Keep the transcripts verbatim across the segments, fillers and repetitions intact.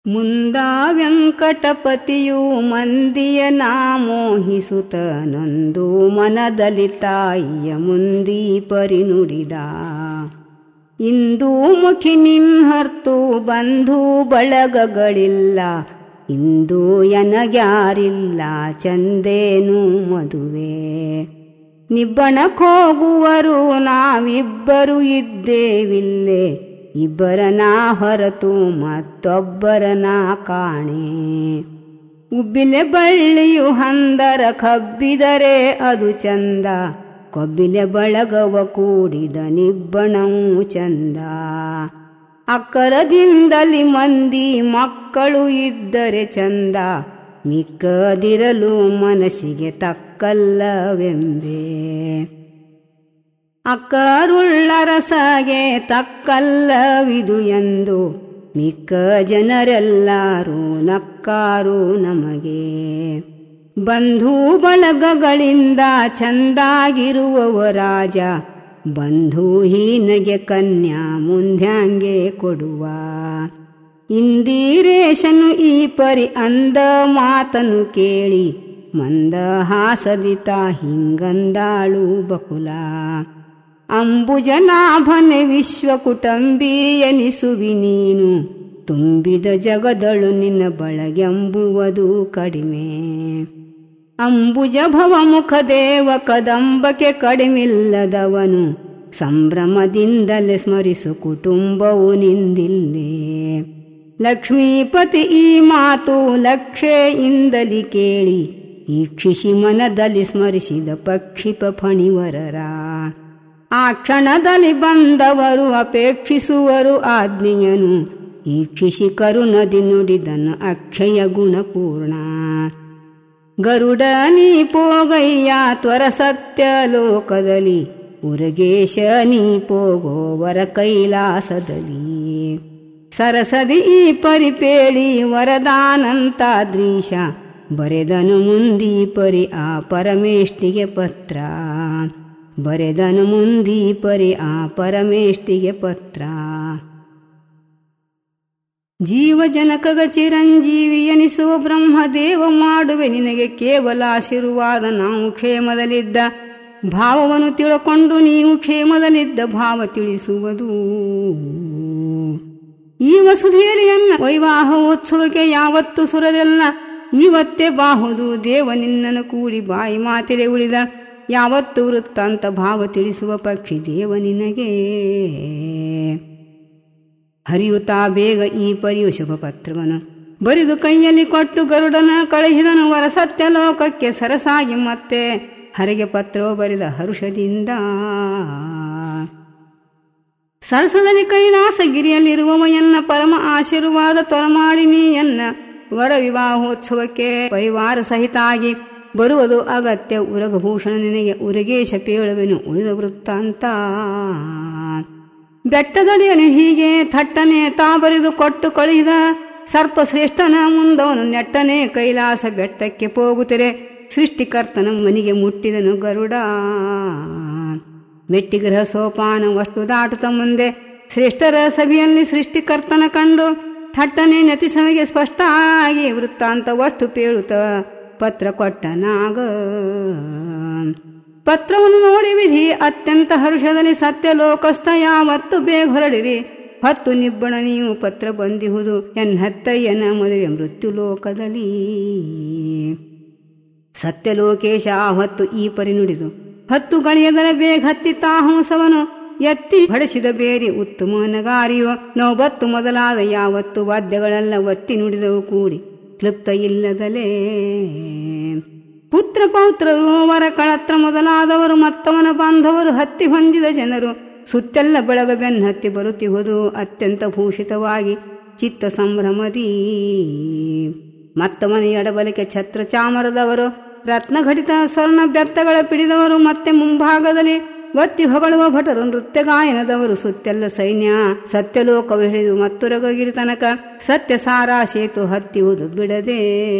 ಮುಂದ ವೆಂಕಟಪತಿಯು ಮಂದಿಯ ನಾ ಮೋಹಿಸುತ್ತ ನೊಂದು ಮನದಲ್ಲಿ ತಾಯಿಯ ಮುಂದಿ ಪರಿ ನುಡಿದ. ಇಂದು ಮುಖಿ ನಿನ್ಹರ್ತು ಬಂಧು ಬಳಗಗಳಿಲ್ಲ, ಇಂದು ಎನಗ್ಯಾರಿಲ್ಲ ಚಂದೇನು ಮದುವೆ. ನಿಬ್ಬಣಕ್ಕೋಗುವರು ನಾವಿಬ್ಬರು ಇದ್ದೇವಿಲ್ಲೇ, ಇಬ್ಬರನ ಹೊರತು ಮತ್ತೊಬ್ಬರನ ಕಾಣೆ. ಉಬ್ಬಿಲೆ ಬಳ್ಳಿಯು ಹಂದರ ಕಬ್ಬಿದರೆ ಅದು ಚಂದ, ಕೊಬ್ಬಿಲೆ ಬಳಗವ ಕೂಡಿದ ನಿಬ್ಬಣವು ಚಂದ. ಅಕ್ಕರದಿಂದಲಿ ಮಂದಿ ಮಕ್ಕಳು ಇದ್ದರೆ ಚಂದ, ಮಿಕ್ಕದಿರಲು ಮನಸ್ಸಿಗೆ ತಕ್ಕಲ್ಲವೆಂಬೆ. ಅಕ್ಕರುಳ್ಳ ರಸಗೆ ತಕ್ಕಲ್ಲವಿದು ಎಂದು ಮಿಕ್ಕ ಜನರೆಲ್ಲರೂ ನಕ್ಕಾರು ನಮಗೆ. ಬಂಧು ಬಳಗಗಳಿಂದ ಚಂದಾಗಿರುವವ ರಾಜ, ಬಂಧು ಹೀನಗೆ ಕನ್ಯಾ ಮುಂದ್ಯಾಂಗೆ ಕೊಡುವ. ಇಂದಿರೇಶನು ಈ ಪರಿ ಅಂದ ಮಾತನು ಕೇಳಿ, ಮಂದ ಹಾಸದಿತ ಹಿಂಗಂದಾಳು ಬಕುಲ. ಅಂಬುಜನಾಭನೆ ವಿಶ್ವಕುಟುಂಬಿ ಎನಿಸುವಿ ನೀನು, ತುಂಬಿದ ಜಗದಳು ನಿನ್ನ ಬಳಗೆಂಬುವುದು ಕಡಿಮೆ. ಅಂಬುಜ ಭವಮುಖ ದೇವ ಕದಂಬಕ್ಕೆ ಕಡಿಮಿಲ್ಲದವನು, ಸಂಭ್ರಮದಿಂದಲೇ ಸ್ಮರಿಸು ಕುಟುಂಬವು ನಿಂದಿಲ್ಲೇ. ಲಕ್ಷ್ಮೀಪತಿ ಈ ಮಾತು ಲಕ್ಷೆಯಿಂದಲಿ ಕೇಳಿ, ಈ ಕ್ಷಿಶಿ ಮನದಲ್ಲಿ ಸ್ಮರಿಸಿದ ಪಕ್ಷಿಪ ಫಣಿವರರ. ಆ ಕ್ಷಣದಲ್ಲಿ ಬಂದವರು ಅಪೇಕ್ಷಿಸುವರು ಆಜ್ಞೆಯನು, ಈ ಕ್ಷಿಶಿ ಕರುಣದಿ ನುಡಿದನು ಅಕ್ಷಯ ಗುಣಪೂರ್ಣ. ಗರುಡ ನೀ ಪೋಗಯ್ಯ ತ್ವರ ಸತ್ಯ ಲೋಕದಲ್ಲಿ, ಉರಗೇಶ ನೀ ಪೋಗೋವರ ಕೈಲಾಸದಲ್ಲಿ. ಸರಸದಿ ಈ ಪರಿಪೇಳಿ ವರದಾನಂತಾದ್ರೀಶ, ಬರೆದನು ಮುಂದಿ ಪರಿ ಆ ಪರಮೇಷ್ಟಿಗೆ ಪತ್ರ. ಬರೆದನು ಮುಂದಿ ಪರಿ ಆ ಪರಮೇಷ್ಟಿಗೆ ಪತ್ರ. ಜೀವಜನಕಗ ಚಿರಂಜೀವಿ ಎನಿಸುವ ಬ್ರಹ್ಮದೇವ ಮಾಡುವೆ ನಿನಗೆ ಕೇವಲ ಆಶೀರ್ವಾದ. ನಾವು ಕ್ಷೇಮದಲ್ಲಿದ್ದ ಭಾವವನ್ನು ತಿಳ್ಕೊಂಡು ನೀವು ಕ್ಷೇಮದಲ್ಲಿದ್ದ ಭಾವ ತಿಳಿಸುವುದು. ಈ ವಸುಧೇಲಿಯನ್ನ ವೈವಾಹೋತ್ಸವಕ್ಕೆ ಯಾವತ್ತು ಸುರರೆಲ್ಲ ಇವತ್ತೇ ಬಾಹುದು. ದೇವ ನಿನ್ನನ್ನು ಕೂಡಿ ಬಾಯಿ ಮಾತಿಲೆ ಉಳಿದ, ಯಾವತ್ತು ವೃತ್ತಾಂತ ಭಾವ ತಿಳಿಸುವ ಪಕ್ಷಿ ದೇವ ನಿನಗೆ. ಹರಿಯುತ್ತಾ ಬೇಗ ಈ ಪರಿಯು ಶುಭ ಪತ್ರವನು ಬರಿದು ಕೈಯಲ್ಲಿ ಕೊಟ್ಟು ಗರುಡನ ಕಳುಹಿದನು. ವರ ಸತ್ಯ ಲೋಕಕ್ಕೆ ಸರಸಾಗಿ ಮತ್ತೆ ಹರಿಗೆ ಪತ್ರವು ಬರೆದ ಹರುಷದಿಂದ. ಸರಸದಲ್ಲಿ ಕೈಲಾಸಗಿರಿಯಲ್ಲಿರುವವ ಎನ್ನ ಪರಮ ಆಶೀರ್ವಾದ ತೊರಮಾಡಿ ನೀಯನ್ನ. ವರ ವಿವಾಹೋತ್ಸವಕ್ಕೆ ಪರಿವಾರ ಸಹಿತಾಗಿ ಬರುವುದು ಅಗತ್ಯ. ಉರಗಭೂಷಣ ನಿನಗೆ ಉರಗೇಶ ಪೇಳುವೆನು ಉಳಿದ ವೃತ್ತಾಂತ. ಬೆಟ್ಟದಡಿಯನು ಹೀಗೆ ಥಟ್ಟನೆ ತಾ ಬರೆದು ಕೊಟ್ಟು ಕಳುಹಿದ. ಸರ್ಪಶ್ರೇಷ್ಠನ ಮುಂದವನು ನೆಟ್ಟನೆ ಕೈಲಾಸ ಬೆಟ್ಟಕ್ಕೆ ಹೋಗುತ್ತಿರೆ. ಸೃಷ್ಟಿಕರ್ತನ ಮನಿಗೆ ಮುಟ್ಟಿದನು ಗರುಡ. ಮೆಟ್ಟಿಗೃಹ ಸೋಪಾನವಷ್ಟು ದಾಟುತ್ತ ಮುಂದೆ ಶ್ರೇಷ್ಠರ ಸಭೆಯಲ್ಲಿ ಸೃಷ್ಟಿಕರ್ತನ ಕಂಡು ಥಟ್ಟನೆ ನತಿಸಮಿಗೆ ಸ್ಪಷ್ಟ ಆಗಿ ವೃತ್ತಾಂತವಷ್ಟು ಪೇಳುತ್ತ ಪತ್ರ ಕೊಟ್ಟನಾಗ. ಪತ್ರವನ್ನು ನೋಡಿ ವಿಧಿ ಅತ್ಯಂತ ಹರ್ಷದಲ್ಲಿ ಸತ್ಯ ಲೋಕಸ್ಥ ಯಾವತ್ತು ಬೇಗ ಹೊರಡಿರಿ. ಹತ್ತು ನಿಬ್ಬಣ ನೀವು ಪತ್ರ ಬಂದಿಹುದು ಎನ್ನತ್ತಯ್ಯನ ಮದುವೆ ಮೃತ್ಯು ಲೋಕದಲ್ಲಿ. ಸತ್ಯಲೋಕೇಶ ಆ ಹೊತ್ತು ಈ ಪರಿ ನುಡಿದು, ಹತ್ತು ಗಳಿಯದರ ಬೇಗ ಹತ್ತಿ ತಾಹಂಸವನು ಎತ್ತಿ ಬಡಿಸಿದ ಬೇರಿ ಉತ್ತಮ ನಗಾರಿಯೋ. ನೌಬತ್ತು ಮೊದಲಾದ ಯಾವತ್ತು ವಾದ್ಯಗಳೆಲ್ಲ ಒತ್ತಿ ನುಡಿದವು ಕೂಡಿ ಕ್ಲುಪ್ತ ಇಲ್ಲದಲೇ. ಪುತ್ರ ಪೌತ್ರರು ವರ ಕಳತ್ರ ಮೊದಲಾದವರು ಮತ್ತವನ ಬಾಂಧವರು ಹತ್ತಿ ಹೊಂದಿದ ಜನರು ಸುತ್ತೆಲ್ಲ ಬೆಳಗ ಬೆನ್ನ ಹತ್ತಿ ಬರುತ್ತಿಹುದು ಅತ್ಯಂತ ಭೂಷಿತವಾಗಿ ಚಿತ್ತ ಸಂಭ್ರಮದಿ. ಮತ್ತವನ ಎಡಬಲಿಕೆ ಛತ್ರ ಚಾಮರದವರು ರತ್ನಘಟಿತ ಸ್ವರ್ಣ ಬೆತ್ತಗಳ ಪಿಡಿದವರು ಮತ್ತೆ ಮುಂಭಾಗದಲ್ಲಿ ಒತ್ತಿ ಹೊಗಳುವ ಭಟರು ನೃತ್ಯ ಗಾಯನದವರು ಸುತ್ತೆಲ್ಲ ಸೈನ್ಯ. ಸತ್ಯಲೋಕವ ಹಿಡಿದು ಮತ್ತುರಗಗಿರಿ ತನಕ ಸತ್ಯ ಸಾರಾ ಸೇತು ಹತ್ತಿಯುವುದು ಬಿಡದೆ.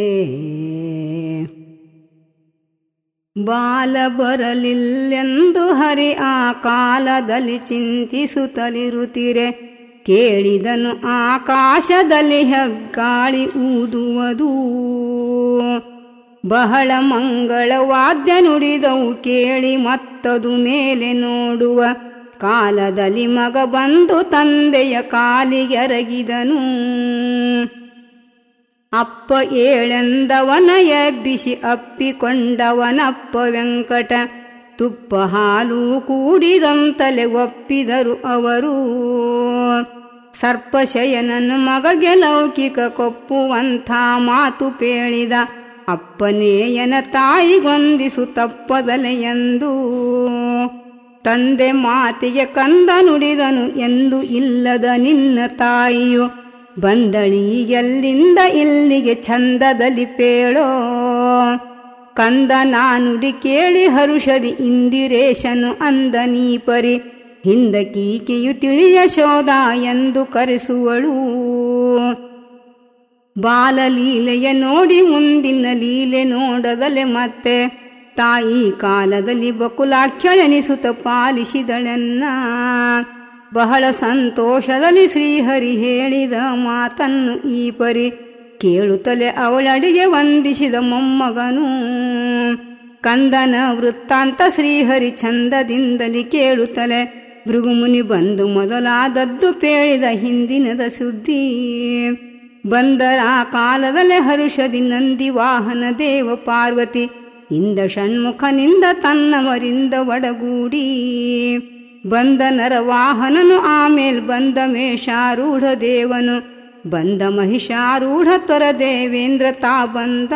ಬಾಲ ಬರಲಿಲ್ಲೆಂದು ಹರಿ ಆ ಕಾಲದಲ್ಲಿ ಚಿಂತಿಸುತ್ತಲಿರುತ್ತೀರೆ. ಕೇಳಿದನು ಆಕಾಶದಲ್ಲಿ ಹೆಗ್ಗಾಳಿ ಊದುವುದು. ಬಹಳ ಮಂಗಳವಾದ್ಯ ನುಡಿದವು ಕೇಳಿ ಮತ್ತದು ಮೇಲೆ ನೋಡುವ. ಕಾಲದಲ್ಲಿ ಮಗ ಬಂದು ತಂದೆಯ ಕಾಲಿಗೆರಗಿದನು. ಅಪ್ಪ ಏಳೆಂದವನ ಎಬ್ಬಿಸಿ ಅಪ್ಪಿಕೊಂಡವನಪ್ಪ ವೆಂಕಟ. ತುಪ್ಪ ಹಾಲು ಕೂಡಿದಂತಲೆ ಒಪ್ಪಿದರು ಅವರು. ಸರ್ಪಶಯನನು ಮಗಗೆ ಲೌಕಿಕ ಕೊಪ್ಪುವಂಥ ಮಾತು ಪೇಳಿದ. ಅಪ್ಪನೇಯನ ತಾಯಿಗೊಂದಿಸು ತಪ್ಪದಲೆ ಎಂದು. ತಂದೆ ಮಾತಿಗೆ ಕಂದ ನುಡಿದನು ಎಂದು ಇಲ್ಲದ ನಿನ್ನ ತಾಯಿಯು. ಬಂದಳಿ ಎಲ್ಲಿಂದ ಇಲ್ಲಿಗೆ ಚಂದದಲ್ಲಿ ಪೇಳೋ. ಕಂದ ನಾನುಡಿ ಕೇಳಿ ಹರುಷದಿ ಇಂದಿರೇಶನು ಅಂದ ನೀಪರಿ. ಹಿಂದ ಕೀಕೆಯು ತಿಳಿಯ ಶೋಧ ಎಂದು ಕರೆಸುವಳು. ಬಾಲಲೀಲೆಯ ನೋಡಿ ಮುಂದಿನ ಲೀಲೆ ನೋಡದಲೆ ಮತ್ತೆ. ತಾಯಿ ಕಾಲದಲ್ಲಿ ಬಕುಲಾಖ್ಯಳೆನಿಸುತ್ತ ಪಾಲಿಸಿದಳೆನ್ನ. ಬಹಳ ಸಂತೋಷದಲ್ಲಿ ಶ್ರೀಹರಿ ಹೇಳಿದ ಮಾತನ್ನು ಈ ಪರಿ. ಕೇಳುತ್ತಲೇ ಅವಳಡಿಗೆ ವಂದಿಸಿದ ಮೊಮ್ಮಗನು. ಕಂದನ ವೃತ್ತಾಂತ ಶ್ರೀಹರಿ ಚಂದದಿಂದಲಿ ಕೇಳುತ್ತಲೇ. ಭೃಗುಮುನಿ ಬಂದು ಮೊದಲಾದದ್ದು ಪೇಳಿದ ಹಿಂದಿನದ ಸುದ್ದಿ. ಬಂದರ ಕಾಲದಲ್ಲೇ ಹರುಷದಿ ನಂದಿ ವಾಹನ ದೇವ ಪಾರ್ವತಿ. ಇಂದ ಷಣ್ಮುಖನಿಂದ ತನ್ನವರಿಂದ ಒಡಗೂಡಿ. ಬಂದ ನರ ವಾಹನನು ಆಮೇಲೆ ಬಂದ ಮೇಷಾರೂಢ ದೇವನು. ಬಂದ ಮಹಿಷಾರೂಢ ತ್ವರ ದೇವೇಂದ್ರ ತಾ ಬಂದ.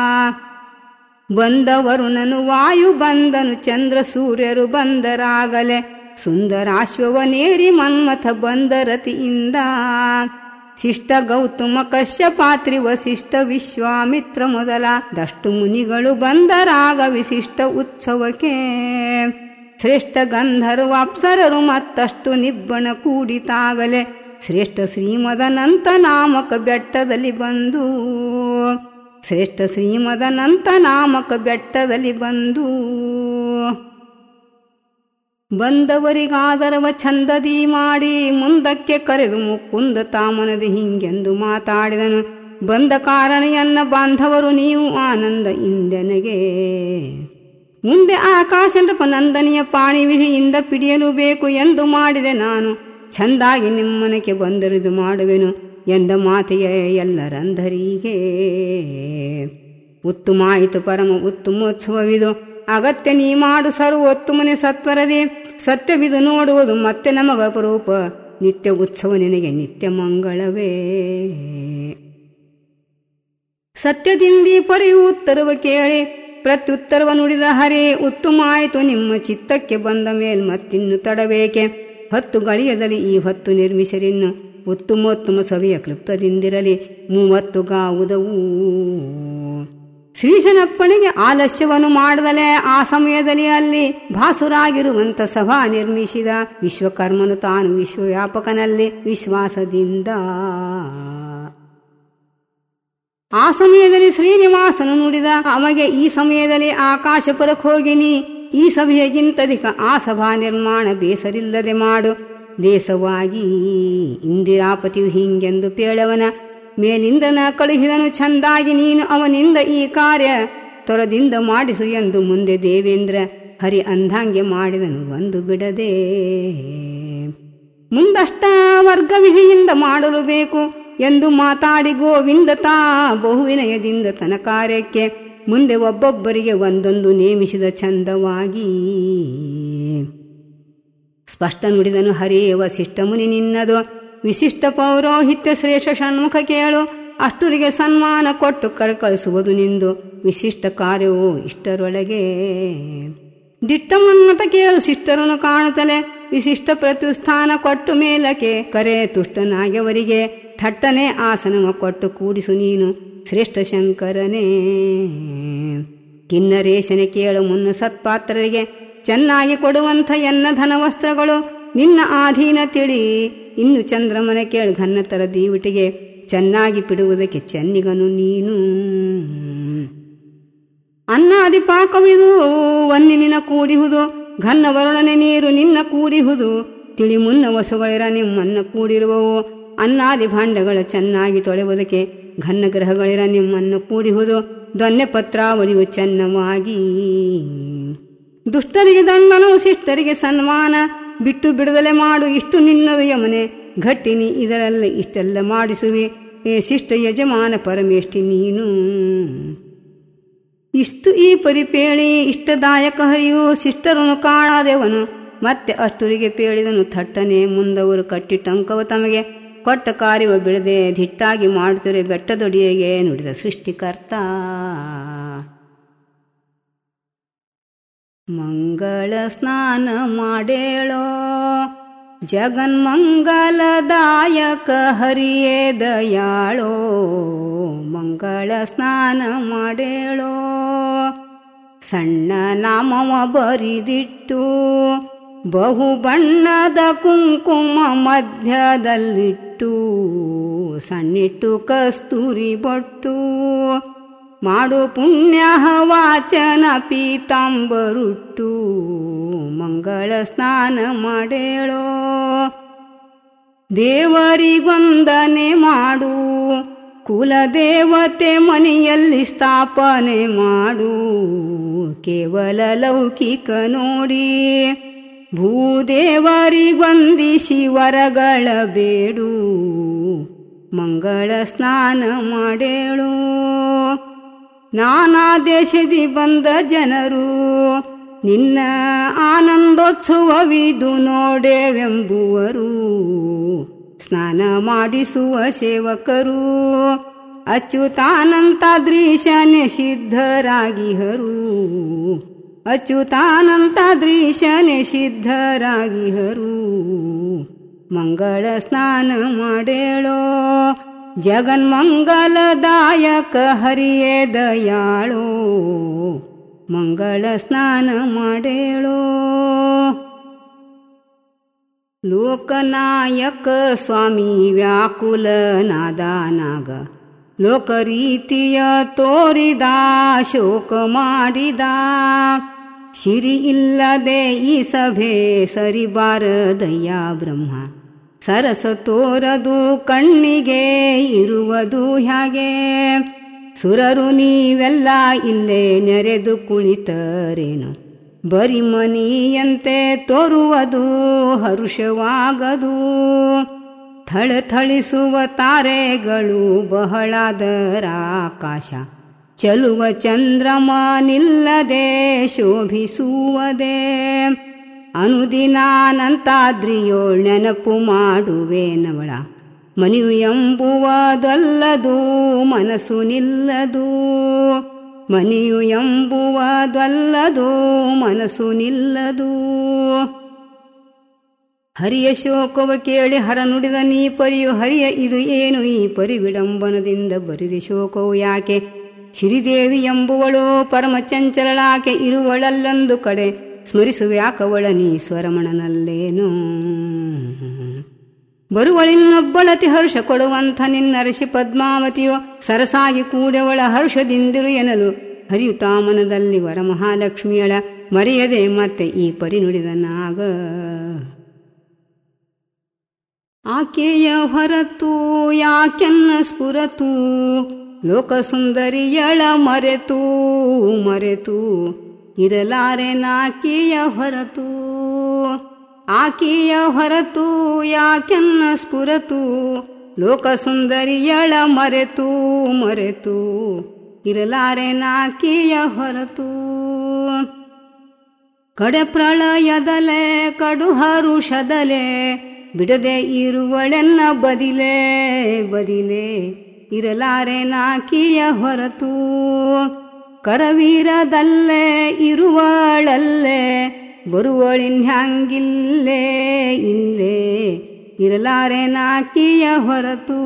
ಬಂದ ವರುಣನು ವಾಯು ಬಂದನು ಚಂದ್ರ ಸೂರ್ಯರು ಬಂದರಾಗಲೇ. ಸುಂದರಾಶ್ವವನೇರಿ ಮನ್ಮಥ ಬಂದ ರತಿಯಿಂದ. ಶಿಷ್ಟ ಗೌತಮ ಕಶ್ಯಪಾತ್ರಿ ವಸಿಷ್ಠ ವಿಶ್ವಾಮಿತ್ರ ಮೊದಲ ದಷ್ಟು ಮುನಿಗಳು ಬಂದರಾಗ ವಿಶಿಷ್ಟ ಉತ್ಸವಕ್ಕೆ. ಶ್ರೇಷ್ಠ ಗಂಧರ್ವ ಅಪ್ಸರರು ಮತ್ತಷ್ಟು ನಿಬ್ಬಣ ಕೂಡಿತಾಗಲೇ. ಶ್ರೇಷ್ಠ ಶ್ರೀಮದನಂತ ನಾಮಕ ಬೆಟ್ಟದಲ್ಲಿ ಬಂದು. ಶ್ರೇಷ್ಠ ಶ್ರೀಮದನಂತ ನಾಮಕ ಬೆಟ್ಟದಲ್ಲಿ ಬಂದು. ಬಂದವರಿಗಾದರವ ಚಂದದಿ ಮಾಡಿ ಮುಂದಕ್ಕೆ ಕರೆದು ಮುಕುಂದ ತಾಮನದಿ ಹಿಂಗೆಂದು ಮಾತಾಡಿದನು. ಬಂದ ಕಾರಣ ಎನ್ನ ಬಾಂಧವರು ನೀವು ಆನಂದ ಇಂದೆನಗೆ. ಮುಂದೆ ಆಕಾಶ ನೃಪನಂದನಿಯ ಪಾಣಿ ವಿಧಿಯಿಂದ ಪಿಡಿಯಲು ಬೇಕು ಎಂದು ಮಾಡಿದೆ ನಾನು. ಚಂದಾಗಿ ನಿಮ್ಮನಕ್ಕೆ ಬಂದರಿದು ಮಾಡುವೆನು ಎಂದ ಮಾತೆಯ ಎಲ್ಲರಂಧರಿಗೆ. ಉತ್ತಮಾಯಿತು ಪರಮ ಉತ್ತಮೋತ್ಸವವಿದು. ಅಗತ್ಯ ನೀ ಮಾಡು ಸರ್ವೋತ್ತಮನೆ ಸತ್ವರದೆ. ಸತ್ಯವಿದು ನೋಡುವುದು ಮತ್ತೆ ನಮಗ ಅಪರೂಪ. ನಿತ್ಯ ಉತ್ಸವ ನಿನಗೆ ನಿತ್ಯ ಮಂಗಳವೇ. ಸತ್ಯದಿಂದಿ ಪರೆಯು ಉತ್ತರವ ಕೇಳಿ. ಪ್ರತ್ಯುತ್ತರವ ನುಡಿದ ಹರೇ. ಉತ್ತಮಾಯಿತು ನಿಮ್ಮ ಚಿತ್ತಕ್ಕೆ ಬಂದ ಮೇಲ್ ಮತ್ತಿನ್ನು ತಡಬೇಕೆ. ಹತ್ತು ಗಳಿಯದಲ್ಲಿ ಈ ಹೊತ್ತು ನಿರ್ಮಿಸರಿನ್ನು. ಉತ್ತಮೋತ್ತಮ ಸಭೆಯ ಕ್ಲುಪ್ತದಿಂದಿರಲಿ ಮೂವತ್ತು ಗಾವುದವು. ಶ್ರೀಶನಪ್ಪನಿಗೆ ಆಲಸ್ಯವನ್ನು ಮಾಡದಲೇ ಆ ಸಮಯದಲ್ಲಿ ಅಲ್ಲಿ ಭಾಸುರಾಗಿರುವಂತ ಸಭಾ ನಿರ್ಮಿಸಿದ. ವಿಶ್ವಕರ್ಮನು ತಾನು ವಿಶ್ವವ್ಯಾಪಕನಲ್ಲಿ ವಿಶ್ವಾಸದಿಂದ. ಆ ಸಮಯದಲ್ಲಿ ಶ್ರೀನಿವಾಸನು ನುಡಿದ ಅಮಗೆ, ಈ ಸಮಯದಲ್ಲಿ ಆಕಾಶ ಪರಕ್ ಹೋಗಿನಿ. ಈ ಸಭೆಯಗಿಂತಧಿಕ ಆ ಸಭಾ ನಿರ್ಮಾಣ ಬೇಸರಿಲ್ಲದೆ ಮಾಡು. ದೇಶವಾಗಿ ಇಂದಿರಾಪತಿಯು ಹಿಂಗೆಂದು ಪೇಳವನ. ಮೇಲಿಂದನ ಕಳುಹಿದನು ಚಂದಾಗಿ ನೀನು ಅವನಿಂದ ಈ ಕಾರ್ಯ ತೊರದಿಂದ ಮಾಡಿಸು ಎಂದು. ಮುಂದೆ ದೇವೇಂದ್ರ ಹರಿ ಅಂಧಾಂಗೆ ಮಾಡಿದನು ಒಂದು ಬಿಡದೆ. ಮುಂದಷ್ಟ ವರ್ಗ ವಿಧಿಯಿಂದ ಮಾಡಲು ಬೇಕು ಎಂದು ಮಾತಾಡಿ ಗೋವಿಂದ ತಾ ಬಹುವಿನಯದಿಂದ ತನ್ನ ಕಾರ್ಯಕ್ಕೆ ಮುಂದೆ ಒಬ್ಬೊಬ್ಬರಿಗೆ ಒಂದೊಂದು ನೇಮಿಸಿದ ಚಂದವಾಗಿ. ಸ್ಪಷ್ಟ ನುಡಿದನು ಹರೇ. ವಸಿಷ್ಠ ಮುನಿ ನಿನ್ನದು ವಿಶಿಷ್ಟ ಪೌರೋಹಿತ್ಯ ಶ್ರೇಷ್ಠ ಷಣ್ಮುಖ ಕೇಳು. ಅಷ್ಟರಿಗೆ ಸನ್ಮಾನ ಕೊಟ್ಟು ಕಳ್ಕಳಿಸುವುದು ನಿಂದು ವಿಶಿಷ್ಟ ಕಾರ್ಯವೋ ಇಷ್ಟರೊಳಗೆ. ದಿಟ್ಟ ಮನ್ಮತ ಕೇಳು ಶಿಷ್ಟರನ್ನು ಕಾಣುತ್ತಲೇ. ವಿಶಿಷ್ಟ ಪ್ರತ್ಯುಸ್ಥಾನ ಕೊಟ್ಟು ಮೇಲಕ್ಕೆ ಕರೆ ತುಷ್ಟನಾಗ್ಯವರಿಗೆ. ಥಟ್ಟನೆ ಆಸನವ ಕೊಟ್ಟು ಕೂಡಿಸು ನೀನು ಶ್ರೇಷ್ಠ ಶಂಕರನೇ. ಕಿನ್ನರೇಶನೆ ಕೇಳು ಮುನ್ನ ಸತ್ಪಾತ್ರರಿಗೆ. ಚೆನ್ನಾಗಿ ಕೊಡುವಂಥ ಎನ್ನ ಧನವಸ್ತ್ರಗಳು ನಿನ್ನ ಆಧೀನ ತಿಳಿ. ಇನ್ನು ಚಂದ್ರಮನ ಕೇಳು ಘನ್ನತರ ದೀವಿಟಿಗೆ. ಚೆನ್ನಾಗಿ ಬಿಡುವುದಕ್ಕೆ ಚೆನ್ನಿಗನು ನೀನು. ಅನ್ನಾದಿ ಪಾಕವಿದು ವನ್ನಿ ನಿನ್ನ ಕೂಡಿಹುದು. ಘನ್ನ ವರುಣನೆ ನೀರು ನಿನ್ನ ಕೂಡಿಹುದು. ತಿಳಿ ಮುನ್ನ ವಸುಗಳಿರ ನಿಮ್ಮನ್ನು ಕೂಡಿರುವವು. ಅನ್ನಾದಿ ಭಾಂಡಗಳ ಚೆನ್ನಾಗಿ ತೊಳೆಯುವುದಕ್ಕೆ ಘನ್ನ ಗ್ರಹಗಳಿರ ನಿಮ್ಮನ್ನು ಕೂಡಿಹುದು. ದೊನ್ನೆ ಪತ್ರಾವಳಿಯು ಚೆನ್ನವಾಗಿ. ದುಷ್ಟರಿಗೆ ದಂಡನವು ಶಿಷ್ಟರಿಗೆ ಸನ್ಮಾನ. ಬಿಟ್ಟು ಬಿಡದಲೆ ಮಾಡು ಇಷ್ಟು ನಿನ್ನದು ಯಮನೆ. ಘಟ್ಟಿನಿ ಇದರೆಲ್ಲ ಇಷ್ಟೆಲ್ಲ ಮಾಡಿಸುವೆ. ಏ ಶಿಷ್ಟ ಯಜಮಾನ ಪರಮೇಷ್ಠಿ ನೀನು. ಇಷ್ಟು ಈ ಪರಿಪೇಳಿ ಇಷ್ಟದಾಯಕ ಹರಿಯು ಶಿಷ್ಟರನ್ನು ಕಾಣಾದೆವನು. ಮತ್ತೆ ಅಷ್ಟುರಿಗೆ ಪೇಳಿದನು ಥಟ್ಟನೆ. ಮುಂದವರು ಕಟ್ಟಿಟ್ಟಂಕವ ತಮಗೆ ಕೊಟ್ಟ ಕಾರ್ಯವ ಬಿಡದೆ ದಿಟ್ಟಾಗಿ ಮಾಡುತ್ತಾರೆ ಬೆಟ್ಟದೊಡಿಯಗೆ ನುಡಿದ ಸೃಷ್ಟಿಕರ್ತ. ಮಂಗಳ ಸ್ನಾನ ಮಾಡೇಳೋ ಜಗನ್ಮಂಗಲದಾಯಕ ಹರಿಯೇ ದಯಾಳೋ. ಮಂಗಳ ಸ್ನಾನ ಮಾಡೇಳೋ ಸಣ್ಣ ನಾಮವ ಬರಿದಿಟ್ಟು ಬಹು ಬಣ್ಣದ ಕುಂಕುಮ ಮಧ್ಯದಲ್ಲಿಟ್ಟು ಸಣ್ಣಿಟ್ಟು ಕಸ್ತೂರಿ ಬೊಟ್ಟು ಮಾಡು ಪುಣ್ಯ ವಾಚನ ಪೀತಾಂಬರುಟ್ಟು. ಮಂಗಳ ಸ್ನಾನ ಮಾಡೇಳೋ ದೇವರಿಗೊಂದನೆ ಮಾಡು ಕುಲದೇವತೆ ಮನೆಯಲ್ಲಿ ಸ್ಥಾಪನೆ ಮಾಡು. ಕೇವಲ ಲೌಕಿಕ ನೋಡಿ ಭೂದೇವರಿಗೊಂದಿಸಿ ವರಗಳ ಬೇಡು. ಮಂಗಳ ಸ್ನಾನ ಮಾಡೇಳು ನಾನಾ ದೇಶದಿ ಬಂದ ಜನರು ನಿನ್ನ ಆನಂದೋತ್ಸವವಿದು ನೋಡೇವೆಂಬುವರು. ಸ್ನಾನ ಮಾಡಿಸುವ ಸೇವಕರು ಅಚ್ಯುತಾನಂತಾದ್ರೀಶನೆ ಸಿದ್ಧರಾಗಿಹರು. ಅಚ್ಯುತಾನಂತಾದ್ರೀಶನೆ ಸಿದ್ಧರಾಗಿಹರು. ಮಂಗಳ ಸ್ನಾನ ಮಾಡೇಳೋ ಜಗನ್ಮಂಗಲದಾಯಕ ಹರಿಯೇ ದಯಾಳೋ. ಮಂಗಳ ಸ್ನಾನ ಮಾಡೇಳೋ ಲೋಕನಾಯಕ ಸ್ವಾಮಿ ವ್ಯಾಕುಲ ನಾದಾನಾಗ ಲೋಕರೀತಿಯ ತೋರಿದ ಶೋಕ ಮಾಡಿದ. ಸಿರಿ ಇಲ್ಲದೆ ಈ ಸಭೆ ಸರಿಬಾರದಯ್ಯ ಬ್ರಹ್ಮ. ಸರಸ ತೋರದು ಕಣ್ಣಿಗೆ ಇರುವುದು ಹ್ಯಾಗೆ. ಸುರರು ನೀವೆಲ್ಲ ಇಲ್ಲೇ ನೆರೆದು ಕುಳಿತರೇನು. ಬರಿ ಮನಿಯಂತೆ ತೋರುವುದು ಹರುಷವಾಗದು. ಥಳಥಳಿಸುವ ತಾರೆಗಳು ಬಹಳಾದರಾಕಾಶ. ಚಲುವ ಚಂದ್ರಮ ನಿಲ್ಲದೆ ಶೋಭಿಸುವುದೇ. ಅನುದಿನಾನಂತಾದ್ರಿಯೋಳ್ ನೆನಪು ಮಾಡುವೆ ನವಳ. ಮನಿಯು ಎಂಬುವುದಲ್ಲದು ಮನಸ್ಸು ನಿಲ್ಲದು. ಮನಿಯು ಎಂಬುವುದಲ್ಲದು ಮನಸ್ಸು ನಿಲ್ಲದು. ಹರಿಯ ಶೋಕವ ಕೇಳಿ ಹರ ನುಡಿದ ನೀ ಪರಿಯು. ಹರಿಯ ಇದು ಏನು ಈ ಪರಿ ವಿಡಂಬನದಿಂದ ಬರಿದೆ ಶೋಕವು ಯಾಕೆ. ಶ್ರೀದೇವಿ ಎಂಬುವಳು ಪರಮ ಚಂಚಲಾಕೆ ಇರುವಳಲ್ಲೊಂದು ಕಡೆ. ಸ್ಮರಿಸುವ್ಯಾಕವಳ ನೀ ಸ್ವರಮಣನಲ್ಲೇನು. ಬರುವಳಿನ್ನೊಬ್ಬಳತಿ ಹರ್ಷ ಕೊಡುವಂಥ ನಿನ್ನರಸಿ ಪದ್ಮಾವತಿಯು. ಸರಸಾಗಿ ಕೂಡವಳ ಹರ್ಷದಿಂದಿರು ಎನ್ನಲು ಹರಿಯುತಾಮನದಲ್ಲಿ ವರಮಹಾಲಕ್ಷ್ಮಿಯಳ. ಮರೆಯದೆ ಮತ್ತೆ ಈ ಪರಿ ನುಡಿದ ನಾಗ. ಆಕೆಯ ಹೊರತು ಯಾಕೆನ್ನ ಸ್ಫುರತು ಲೋಕಸುಂದರಿಯಳ ಮರೆತು ಮರೆತು ಇರಲಾರೆ ನಾಕಿಯ ಹೊರತು. ಆಕಿಯ ಹೊರತು ಯಾಕೆನ್ನ ಸ್ಫುರತು ಲೋಕಸುಂದರಿಯಳ ಮರೆತು ಮರೆತು ಇರಲಾರೆ ನಾಕಿಯ ಹೊರತು. ಕಡೆ ಪ್ರಳಯದಲೆ ಕಡು ಹರುಷದಲೆ ಬಿಡದೆ ಇರುವಳೆನ್ನ ಬದಿಲೆ ಬದಿಲೆ ಇರಲಾರೆ ನಾಕಿಯ ಹೊರತು. ಕರವೀರದಲ್ಲೇ ಇರುವಳಲ್ಲೇ ಬರುವಳಿನ್ಯಾಂಗಿಲ್ಲೇ ಇಲ್ಲೇ ಇರಲಾರೆ ನಾಕಿಯ ಹೊರತು.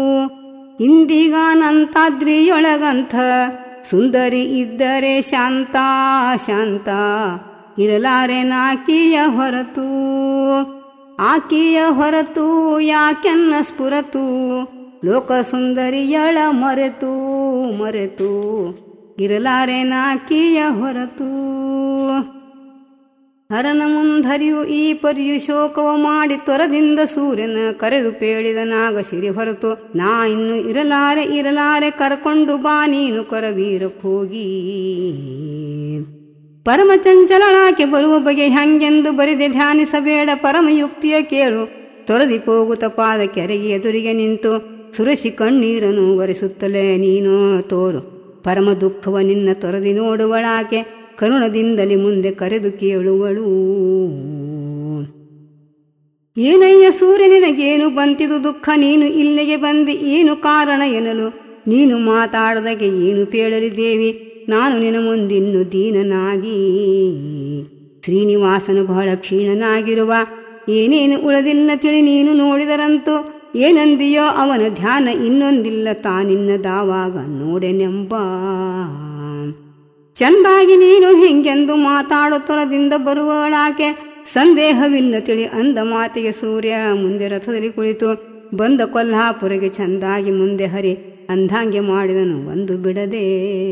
ಇಂದಿಗಾನಂತಾದ್ರಿಯೊಳಗಂಥ ಸುಂದರಿ ಇದ್ದರೆ ಶಾಂತ ಶಾಂತ ಇರಲಾರೆ ನಾಕಿಯ ಹೊರತು. ಆಕಿಯ ಹೊರತು ಯಾಕೆನ್ನ ಸ್ಫುರತು ಲೋಕಸುಂದರಿಯಳ ಮರೆತು ಮರೆತು, ಇರಲಾರೆ ನಾಕಿಯ ಹೊರತು. ಹರನ ಮುಂಧರಿಯು ಈ ಪರಿಯು ಶೋಕವ ಮಾಡಿ ತೊರದಿಂದ ಸೂರ್ಯನ ಕರೆದು ಪೇಳಿದ ನಾಗ ಶಿರಿ ಹೊರತು ನಾ ಇನ್ನು ಇರಲಾರೆ ಇರಲಾರೆ ಕರ್ಕೊಂಡು ಬಾ ನೀನು ಕೊರವೀರಕ್ಕೆ ಹೋಗಿ. ಪರಮ ಚಂಚಲಳಾಕೆ ಬರುವ ಬಗೆ ಹ್ಯಾಂಗೆಂದು ಬರಿದೆ ಧ್ಯಾನಿಸಬೇಡ ಪರಮಯುಕ್ತಿಯ ಕೇಳು. ತೊರೆದಿ ಹೋಗುತ್ತ ಪಾದ ಕೆರೆಗೆ ಎದುರಿಗೆ ನಿಂತು ಸುರಶಿ ಕಣ್ಣೀರನ್ನು ಒರೆಸುತ್ತಲೇ ನೀನು ತೋರು ಪರಮ ದುಃಖವ ನಿನ್ನ ತೊರೆದಿ ನೋಡುವಳಾಕೆ ಕರುಣದಿಂದಲೇ ಮುಂದೆ ಕರೆದು ಕೇಳುವಳು. ಏನಯ್ಯ ಸೂರ್ಯ ನಿನಗೇನು ಬಂತಿದು ದುಃಖ ನೀನು ಇಲ್ಲಿಗೆ ಬಂದಿ ಏನು ಕಾರಣ ಎನ್ನಲು ನೀನು ಮಾತಾಡದಕ್ಕೆ ಏನು ಪೇಳಲಿ ದೇವಿ ನಾನು ನಿನ್ನ ಮುಂದಿನ್ನು ದೀನನಾಗಿ. ಶ್ರೀನಿವಾಸನು ಬಹಳ ಕ್ಷೀಣನಾಗಿರುವ ಏನೇನು ಉಳದಿಲ್ಲ ತಿಳಿ ನೀನು ನೋಡಿದರಂತೂ ಏನಂದಿಯೋ ಅವನ ಧ್ಯಾನ ಇನ್ನೊಂದಿಲ್ಲ ತಾನಿನ್ನದಾವಾಗ ನೋಡೆನೆಂಬ. ಚಂದಾಗಿ ನೀನು ಹಿಂಗೆಂದು ಮಾತಾಡುತ್ತೊರದಿಂದ ಬರುವಳಾಕೆ ಸಂದೇಹವಿಲ್ಲ ತಿಳಿ ಅಂದ ಮಾತಿಗೆ ಸೂರ್ಯ ಮುಂದೆ ರಥದಲ್ಲಿ ಕುಳಿತು ಬಂದ ಕೊಲ್ಹಾಪುರಗೆ ಚಂದಾಗಿ ಮುಂದೆ ಹರಿ ಅಂದಾಂಗೆ ಮಾಡಿದನು ಒಂದು ಬಿಡದೆ.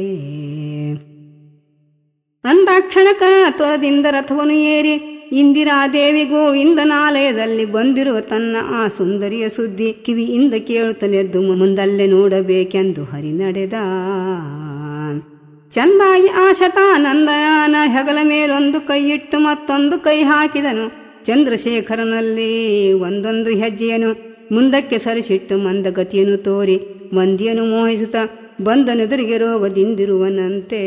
ಅಂದಾಕ್ಷಣಕ ತೊರದಿಂದ ರಥವನ್ನು ಏರಿ ಇಂದಿರಾದೇವಿ ಗೋವಿಂದನಾಲಯದಲ್ಲಿ ಬಂದಿರುವ ತನ್ನ ಆ ಸುಂದರಿಯ ಸುದ್ದಿ ಕಿವಿಯಿಂದ ಕೇಳುತ್ತಲೆದ್ದು ಮುಂದಲ್ಲೇ ನೋಡಬೇಕೆಂದು ಹರಿ ನಡೆದ. ಚಂದಾಗಿ ಆ ಶತಾನಂದನ ಹೆಗಲ ಮೇಲೊಂದು ಕೈಯಿಟ್ಟು ಮತ್ತೊಂದು ಕೈ ಹಾಕಿದನು. ಚಂದ್ರಶೇಖರನಲ್ಲಿ ಒಂದೊಂದು ಹೆಜ್ಜೆಯನ್ನು ಮುಂದಕ್ಕೆ ಸರಿಸಿಟ್ಟು ಮಂದಗತಿಯನ್ನು ತೋರಿ ಮಂದಿಯನ್ನು ಮೋಹಿಸುತ್ತ ಬಂದನೆದುರಿಗೆ ರೋಗದಿಂದಿರುವನಂತೆ.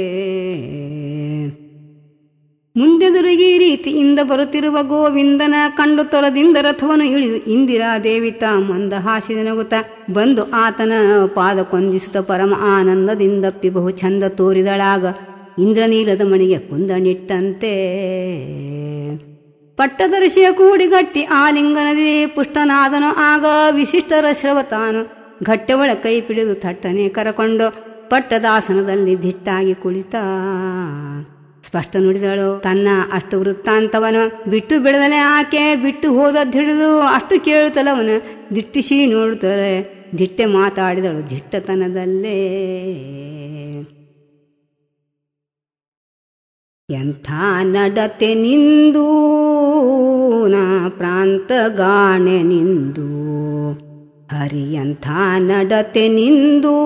ಮುಂದೆದುರಿಗೆ ಈ ರೀತಿಯಿಂದ ಬರುತ್ತಿರುವ ಗೋವಿಂದನ ಕಂಡು ತೊರದಿಂದ ರಥವನ್ನು ಇಳಿದು ಇಂದಿರಾದೇವಿ ತಾ ಮಂದಹಾಸಿದ ನಗುತ್ತ ಬಂದು ಆತನ ಪಾದ ಕೊಂದಿಸುತ್ತ ಪರಮ ಆನಂದದಿಂದಪ್ಪಿ ಬಹು ಚಂದ ತೋರಿದಳಾಗ ಇಂದ್ರನೀಲದ ಮಣಿಗೆ ಕುಂದಣಿಟ್ಟಂತೆ. ಪಟ್ಟದರ್ಶಿಯ ಕೂಡಿಗಟ್ಟಿ ಆಲಿಂಗನದಿ ಪುಷ್ಟನಾದನು ಆಗ ವಿಶಿಷ್ಟರ ಶ್ರವತಾನು ಘಟ್ಟೆವಳ ಕೈ ಪಿಡಿದು ಥಟ್ಟನೆ ಕರಕೊಂಡು ಪಟ್ಟದಾಸನದಲ್ಲಿ ದಿಟ್ಟಾಗಿ ಕುಳಿತ. ಸ್ಪಷ್ಟ ನುಡಿದಳು ತನ್ನ ಅಷ್ಟು ವೃತ್ತಾಂತವನು ಬಿಟ್ಟು ಬಿಡದಲೆ ಆಕೆ ಬಿಟ್ಟು ಹೋದದ್ದು ಹಿಡಿದು ಅಷ್ಟು ಕೇಳುತ್ತಲವನು ದಿಟ್ಟಿಸಿ ನೋಡುತ್ತಲೆ ದಿಟ್ಟೆ ಮಾತಾಡಿದಳು ದಿಟ್ಟತನದಲ್ಲೇ. ಎಂಥ ನಡತೆ ನಿಂದು ನಾ ಪ್ರಾಂತ ಗಾಣೆ ನಿಂದು ಹರಿಯಂಥ ನಡತೆ ನಿಂದು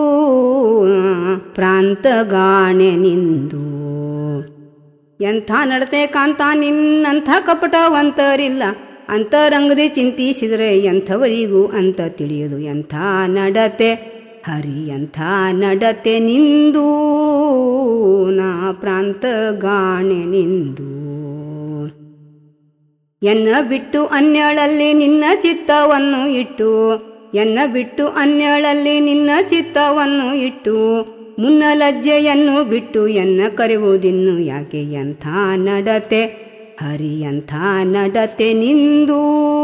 ಪ್ರಾಂತ ಗಾಣೆ ನಿಂದು. ಎಂಥ ನಡತೆ ಕಾಂತ ನಿನ್ನಂಥ ಕಪಟವಂತರಿಲ್ಲ ಅಂತರಂಗದೆ ಚಿಂತಿಸಿದರೆ ಎಂಥವರಿಗೂ ಅಂತ ತಿಳಿಯದು. ಎಂಥ ನಡತೆ ಹರಿ ಎಂಥ ನಡತೆ ನಿಂದು ನಾ ಪ್ರಾಂತ ಗಾಣೆ ನಿಂದು. ಎನ್ನ ಬಿಟ್ಟು ಅನ್ಯಳಲ್ಲಿ ನಿನ್ನ ಚಿತ್ತವನ್ನು ಇಟ್ಟು ಎನ್ನ ಬಿಟ್ಟು ಅನ್ಯಳಲ್ಲಿ ನಿನ್ನ ಚಿತ್ತವನ್ನು ಇಟ್ಟು ಮುನ್ನ ಲಜ್ಜೆಯನ್ನು ಬಿಟ್ಟು ಎನ್ನ ಕರೆಯುವುದಿನ್ನು ಯಾಕೆ. ಎಂಥ ನಡತೆ ಹರಿ ಎಂಥ ನಡತೆ ನಿಂದು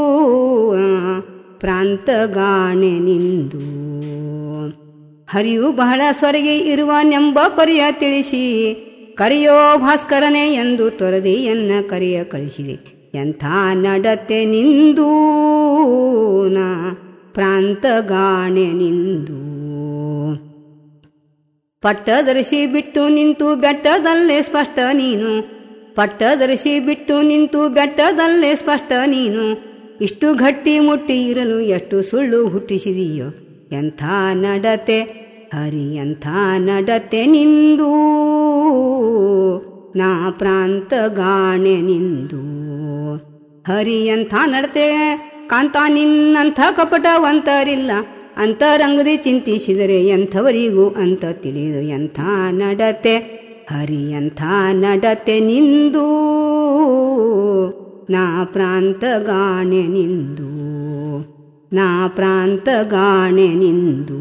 ಪ್ರಾಂತ ಗಾಣೆ ನಿಂದು. ಹರಿಯು ಬಹಳ ಸ್ವರ್ಗೆ ಇರುವ ನೆಂಬ ಪರಿಯ ತಿಳಿಸಿ ಕರೆಯೋ ಭಾಸ್ಕರನೇ ಎಂದು ತೊರೆದಿ ಎನ್ನ ಕರೆಯ ಕಳಿಸಿದೆ. ಎಂಥ ನಡತೆ ನಿಂದು ನಾ ಪ್ರಾಂತ ಗಾಣೆ ನಿಂದು. ಪಟ್ಟದರ್ಶಿ ಬಿಟ್ಟು ನಿಂತು ಬೆಟ್ಟದಲ್ಲೇ ಸ್ಪಷ್ಟ ನೀನು ಪಟ್ಟದರ್ಶಿ ಬಿಟ್ಟು ನಿಂತು ಬೆಟ್ಟದಲ್ಲೇ ಸ್ಪಷ್ಟ ನೀನು. ಇಷ್ಟು ಗಟ್ಟಿ ಮುಟ್ಟಿ ಇರಲು ಎಷ್ಟು ಸುಳ್ಳು ಹುಟ್ಟಿಸಿದೆಯೋ. ಎಂಥ ನಡತೆ ಹರಿ ಎಂಥ ನಡತೆ ನಿಂದು ನಾ ಪ್ರಾಂತ ಗಾಣೆ ನಿಂದು. ಹರಿ ಎಂಥ ನಡತೆ ಕಾಂತ ನಿನ್ನಂಥ ಕಪಟವಂತರಿಲ್ಲ ಅಂತರಂಗದಿ ಚಿಂತಿಸಿದರೆ ಎಂಥವರಿಗೂ ಅಂತ ತಿಳಿದು. ಎಂಥ ನಡತೆ ಹರಿ ಎಂಥ ನಡತೆ ನಿಂದು ನಾ ಪ್ರಾಂತ ಗಾಣೆ ನಿಂದು ನಾ ಪ್ರಾಂತ ಗಾಣೆ ನಿಂದು.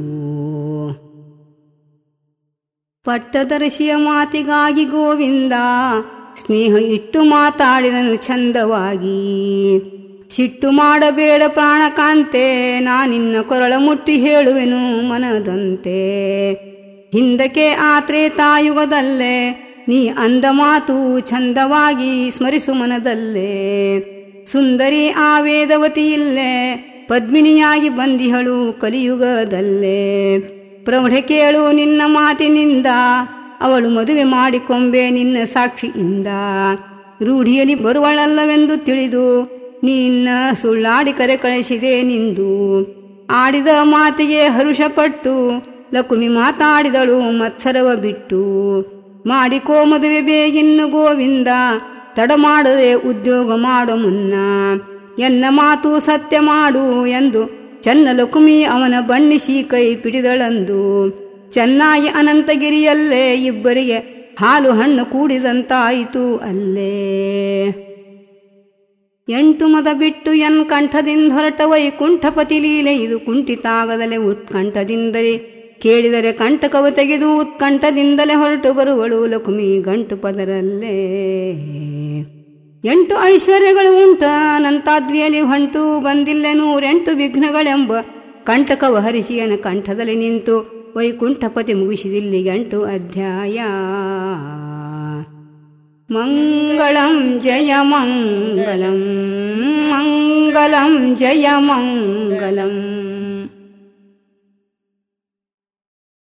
ಪಟ್ಟದರ್ಶಿಯ ಮಾತಿಗಾಗಿ ಗೋವಿಂದ ಸ್ನೇಹ ಇಟ್ಟು ಮಾತಾಡಿದನು ಚಂದವಾಗಿ. ಸಿಟ್ಟು ಮಾಡಬೇಡ ಪ್ರಾಣಕಾಂತೆ ನಾನಿನ್ನ ಕೊರಳ ಮುಟ್ಟಿ ಹೇಳುವೆನು ಮನದಂತೆ. ಹಿಂದಕ್ಕೆ ಆ ತ್ರೇತಾಯುಗದಲ್ಲೇ ನೀ ಅಂದ ಮಾತು ಚಂದವಾಗಿ ಸ್ಮರಿಸು ಮನದಲ್ಲೇ. ಸುಂದರಿ ಆ ವೇದವತಿ ಇಲ್ಲೇ ಪದ್ಮಿನಿಯಾಗಿ ಬಂದಿಹಳು ಕಲಿಯುಗದಲ್ಲೇ. ಪ್ರೌಢೆ ಕೇಳು ನಿನ್ನ ಮಾತಿನಿಂದ ಅವಳು ಮದುವೆ ಮಾಡಿಕೊಂಬೆ ನಿನ್ನ ಸಾಕ್ಷಿಯಿಂದ. ರೂಢಿಯಲ್ಲಿ ಬರುವಳಲ್ಲವೆಂದು ತಿಳಿದು ನಿನ್ನ ಸುಳ್ಳಾಡಿ ಕರೆ ಕಳಿಸಿದೆ ನಿಂದು. ಆಡಿದ ಮಾತಿಗೆ ಹರುಷಪಟ್ಟು ಲಕುಮಿ ಮಾತಾಡಿದಳು ಮತ್ಸರವ ಬಿಟ್ಟು. ಮಾಡಿಕೋ ಮದುವೆ ಬೇಗಿನ್ನು ಗೋವಿಂದ, ತಡ ಮಾಡದೆ ಉದ್ಯೋಗ ಮಾಡೋ ಮುನ್ನ. ಎನ್ನ ಮಾತು ಸತ್ಯ ಮಾಡು ಎಂದು ಚೆನ್ನ ಲಕುಮಿ ಅವನ ಬಣ್ಣಿಸಿ ಕೈ ಪಿಡಿದಳಂದು. ಚೆನ್ನಾಗಿ ಅನಂತಗಿರಿಯಲ್ಲೇ ಇಬ್ಬರಿಗೆ ಹಾಲು ಹಣ್ಣು ಕೂಡಿದಂತಾಯಿತು ಅಲ್ಲೇ. ಎಂಟು ಮದ ಬಿಟ್ಟು ಎನ್ ಕಂಠದಿಂದ ಹೊರಟ ವೈಕುಂಠಪತಿ ಲೀಲೆ ಇದು ಕುಂಠಿತಾಗದಲೆ ಉತ್ಕಂಠದಿಂದಲೇ. ಕೇಳಿದರೆ ಕಂಟಕವ ತೆಗೆದು ಉತ್ಕಂಠದಿಂದಲೇ ಹೊರಟು ಬರುವಳು ಲಕುಮಿ ಗಂಟು ಪದರಲ್ಲೇ. ಎಂಟು ಐಶ್ವರ್ಯಗಳು ಉಂಟ ಅನಂತಾದ್ರಿಯಲ್ಲಿ ಹೊಂಟು, ಬಂದಿಲ್ಲ ನೂರೆಂಟು ವಿಘ್ನಗಳೆಂಬ ಕಂಟಕವ ಹರಿಸಿಯನ ಕಂಠದಲ್ಲಿ ನಿಂತು. ವೈಕುಂಠಪತಿ ಮುಗಿಸಿದಿಲ್ಲಿ ಎಂಟು ಅಧ್ಯಾಯ. ಮಂಗಳಂ ಜಯ ಮಂಗಳಂ, ಮಂಗಳಂ ಜಯ ಮಂಗಳಂ.